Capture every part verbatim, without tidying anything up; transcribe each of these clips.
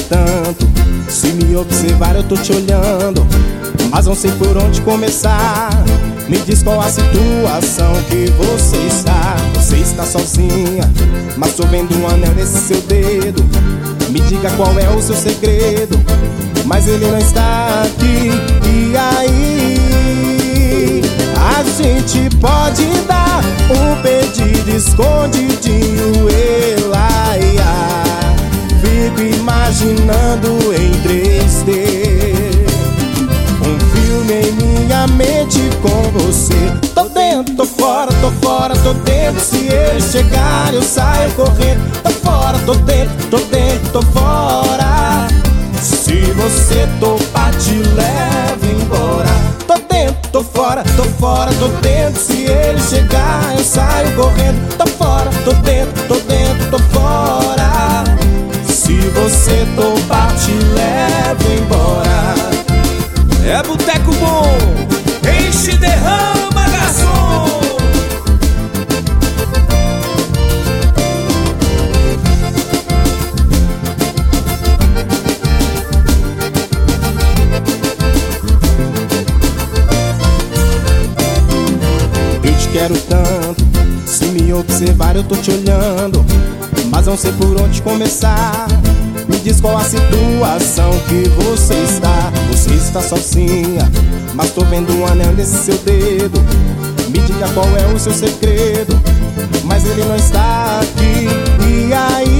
tanto, se me observar eu tô te olhando, mas não sei por onde começar. Me diz qual a situação que você está. Você está sozinha, mas tô vendo um anel nesse seu dedo. Me diga qual é o seu segredo, mas ele não está aqui. E aí, a gente pode dar um pedido escondidinho, elaia. Fico imaginando em três D um filme em minha mente com você. Tô dentro, tô fora, tô fora, tô dentro. Se ele chegar eu saio correndo. Tô fora, tô dentro, tô dentro, tô fora. Se você topar te levo embora. Tô dentro, tô fora, tô fora, tô dentro. Se ele chegar eu saio correndo. Tô fora, tô dentro, tô dentro, tô fora. Se você topar te levo embora. É boteco bom, enche e derrama, garçom. Eu te quero tanto, se me observar eu tô te olhando, mas não sei por onde começar. Me diz qual a situação que você está. Você está sozinha, mas tô vendo um anel nesse seu dedo. Me diga qual é o seu segredo, mas ele não está aqui. E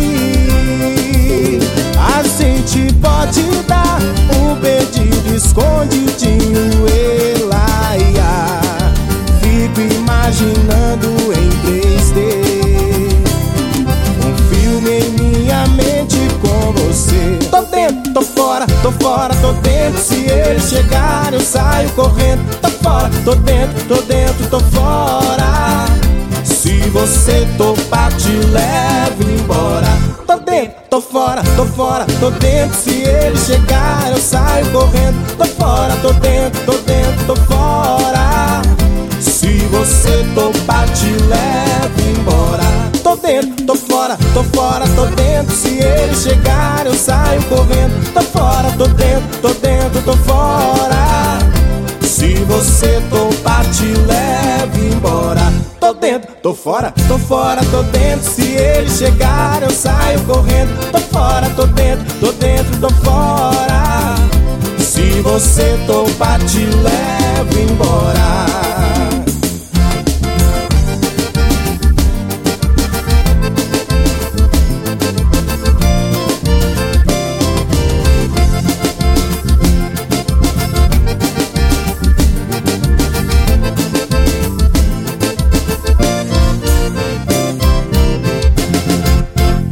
aí, a gente pode dar um pedido escondidinho, elaia. Fico imaginando em três D um filme em minha mente com você. Tô dentro, tô fora, tô fora, tô dentro. Se ele chegar eu saio correndo. Tô fora, tô dentro, tô dentro, tô fora. Se você topar te levo embora. Tô dentro, tô fora, tô fora, tô dentro. Se ele chegar eu saio correndo. Tô fora, tô dentro, tô dentro, tô fora. Se você topar te levo embora. Tô dentro, tô fora, tô fora, tô dentro. Se ele chegar eu saio correndo. Tô fora, tô dentro, tô dentro, tô fora. Se você topar te levo embora. Tô dentro, tô fora, tô fora, tô dentro. Se ele chegar eu saio correndo. Tô fora, tô dentro, tô dentro, tô fora. Se você topar te levo embora.